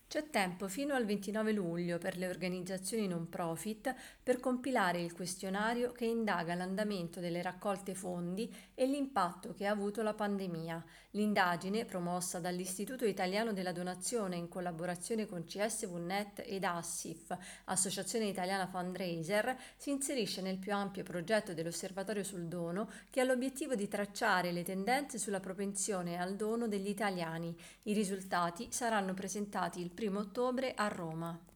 C'è tempo fino al 29 luglio per le organizzazioni non profit per compilare il questionario che indaga l'andamento delle raccolte fondi e l'impatto che ha avuto la pandemia. L'indagine, promossa dall'Istituto Italiano della Donazione in collaborazione con CSVNet ed ASSIF, Associazione Italiana Fundraiser, si inserisce nel più ampio progetto dell'Osservatorio sul dono che ha l'obiettivo di tracciare le tendenze sulla propensione al dono degli italiani. I risultati saranno presentati il 1° ottobre a Roma.